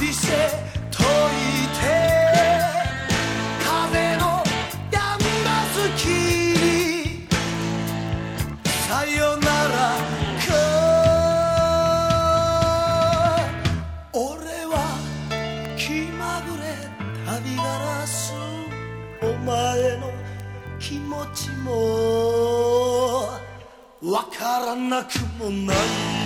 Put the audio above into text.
ディセ解いて風の止んだ月にさよならか俺は気まぐれ旅ガラスお前の気持ちもわからなくもない